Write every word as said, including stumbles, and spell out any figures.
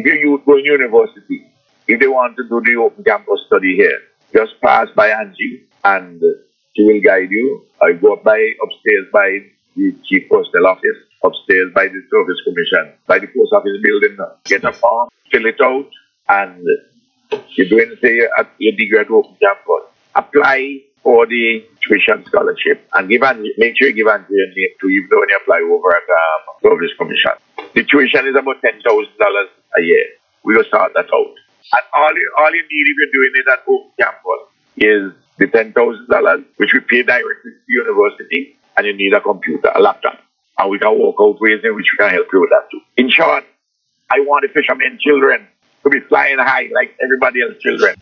if your youth go in university, if they want to do the open campus study here, just pass by Angie and she will guide you. I go up by upstairs by the chief postal office, upstairs by the service commission, by the post office building. Get a form, fill it out, and you're doing say at your degree at open campus. Apply for the tuition scholarship and give Angie, make sure you give Angie your name to you when you apply over at um, service commission. The tuition is about ten thousand dollars a year. We will start that out. And all you, all you need if you're doing it at open campus is the ten thousand dollars, which we pay directly to the university, and you need a computer, a laptop. And we can work out ways in which we can help you with that too. In short, I want the fishermen children to be flying high like everybody else's children.